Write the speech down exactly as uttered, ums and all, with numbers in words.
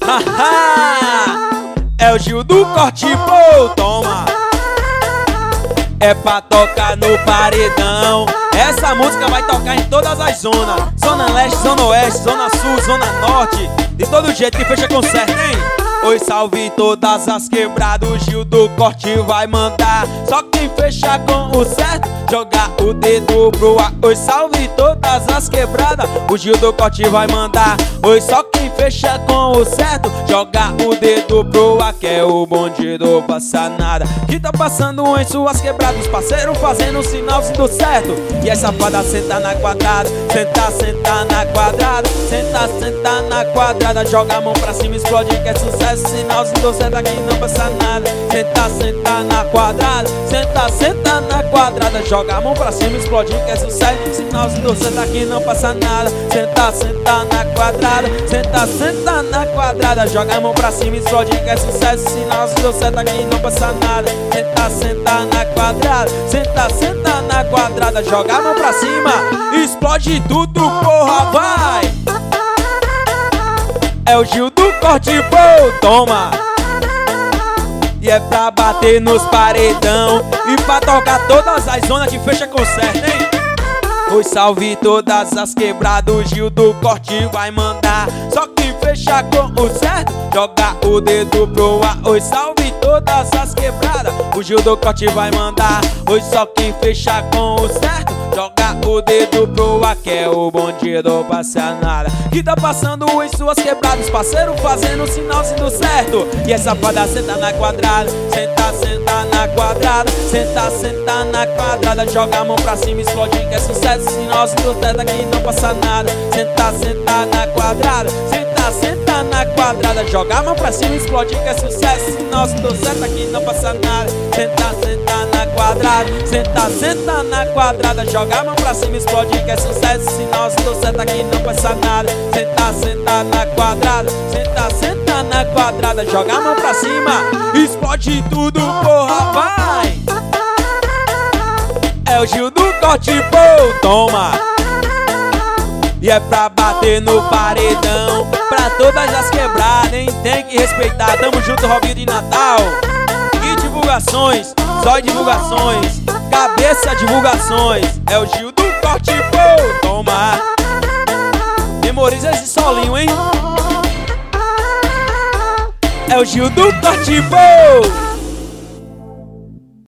É o Gil do Corte, pô, toma. É pra tocar no paredão. Essa música vai tocar em todas as zonas: Zona Leste, Zona Oeste, Zona Sul, Zona Norte. De todo jeito que fecha concerto, hein? Oi, salve todas as quebradas, o Gil do Corte vai mandar. Só quem fechar com o certo, jogar o dedo pro ar. Oi, salve todas as quebradas, o Gil do Corte vai mandar. Oi, só quem fecha com o certo, jogar o dedo pro ar. Que é o bonde do passa nada, que tá passando em suas quebradas. Os parceiros fazendo sinal se do certo. E essa safada senta na quadrada, senta, senta na quadrada, senta, senta na quadrada. Joga a mão pra cima, explode que é sucesso. Sinal se do certo aqui não passa nada. Senta, senta na quadrada, senta, senta na quadrada. Joga a mão pra cima, explode que é sucesso. Sinal se do certo aqui não passa nada. Senta, senta na quadrada, senta, senta na quadrada. Joga a mão pra cima, explode que é sucesso. Sinal se do certo aqui não passa nada. Senta, senta na quadrada, senta, senta na quadrada. Joga a mão pra cima, explode tudo, porra, vai! É o Gil do Corte, pô, toma. E é pra bater nos paredão e pra tocar todas as zonas que fecha concerto, hein? Oi, salve todas as quebradas, o Gil do Corte vai mandar. Só quem fechar com o certo, joga o dedo pro ar. Oi, salve todas as quebradas, o Gil do Corte vai mandar. Oi, só quem fechar com o certo, joga o dedo pro ar. Que é o bonde do passa nada, que tá passando em suas quebradas. Parceiro fazendo sinal se do certo. E essa safada senta na quadrada, senta, senta na quadrada, senta, senta na quadrada. Joga a mão pra cima, explode que é sucesso. Sinal se do certo aqui não passa nada. Senta, senta na quadrada, senta, senta na quadrada. Joga a mão pra cima, explode que é sucesso. Sinal se do certo aqui não passa nada. Senta, senta na quadrada, senta, senta na quadrada. Joga a mão pra cima, explode que é sucesso. Sinal se do certo aqui não passa nada. Senta, senta na quadrada, senta, senta na quadrada. Joga a mão pra cima, explode tudo, porra, vai! É o Gil do Corte, pô, toma. E é pra bater no paredão, pra todas as quebradas, hein? Tem que respeitar, tamo junto, Robinho de Natal. E divulgações, só divulgações, cabeça divulgações. É o Gil do Corte, pô, toma. Memoriza esse solinho, hein? É o Gil do Corte, pô.